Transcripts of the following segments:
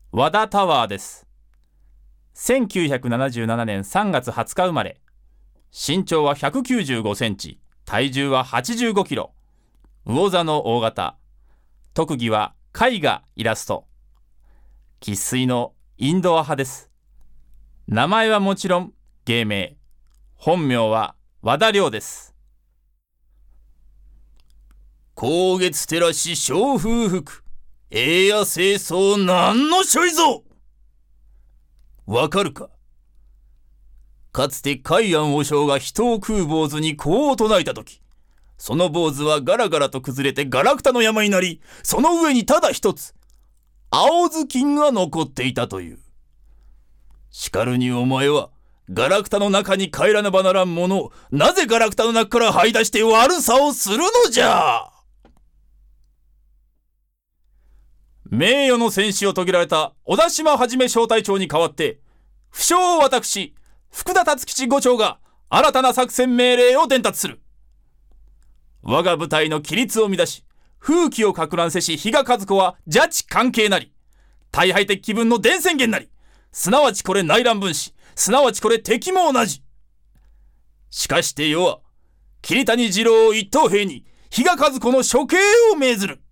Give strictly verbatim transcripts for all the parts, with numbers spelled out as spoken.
和田タワーです。せんきゅうひゃくななじゅうななねんさんがつはつか生まれ。身長はひゃくきゅうじゅうごセンチ、体重ははちじゅうごキロ。魚座の大型。特技は絵画、イラスト。生粋のインドア派です。名前はもちろん芸名。本名は和田亮です。 光月照らし小風吹く、栄夜清掃なんのしょいぞ。わかるか。かつて海安和尚が人を食う坊主にこう唱えたとき、その坊主はガラガラと崩れてガラクタの山になり、その上にただ一つ、青ずきんが残っていたという。しかるにお前は、ガラクタの中に帰らねばならんものを、なぜガラクタの中から這い出して悪さをするのじゃ。 名誉の戦死を遂げられた小田島はじめ小隊長に代わって、不肖私、福田達吉伍長が新たな作戦命令を伝達する。我が部隊の規律を乱し、風紀を撹乱せし比嘉和子は邪智関係なり、大敗的気分の伝宣言なり、すなわちこれ内乱分子、すなわちこれ敵も同じ。しかして世は、桐谷次郎一等兵に比嘉和子の処刑を命ずる。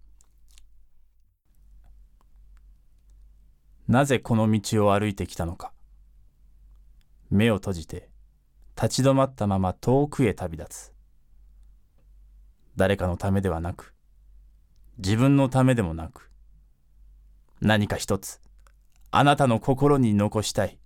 なぜこの道を歩いてきたのか。目を閉じて立ち止まったまま遠くへ旅立つ。誰かのためではなく、自分のためでもなく、何か一つあなたの心に残したい。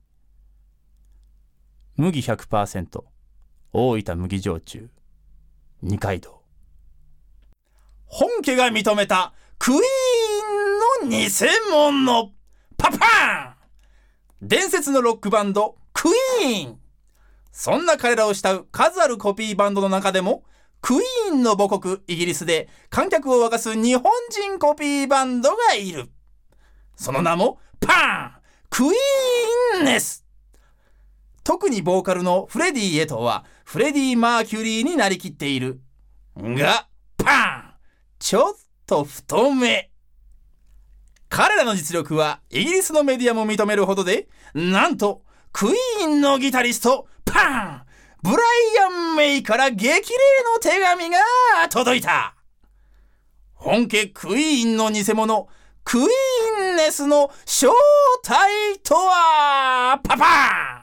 麦 ひゃくパーセント 大分麦焼酎二階堂。 本家が認めたクイーンの偽物。パパーン。伝説のロックバンドクイーン。そんな彼らを慕う数あるコピーバンドの中でも、クイーンの母国イギリスで観客を沸かす日本人コピーバンドがいる。その名もパーンクイーンネス。特にボーカルのフレディ・エトはフレディ・マーキュリーになりきっているが、パーンちょっと太め。彼らの実力はイギリスのメディアも認めるほどで、なんとクイーンのギタリストパーンブライアン・メイから激励の手紙が届いた。本家クイーンの偽物クイーンネスの正体とはパパーン。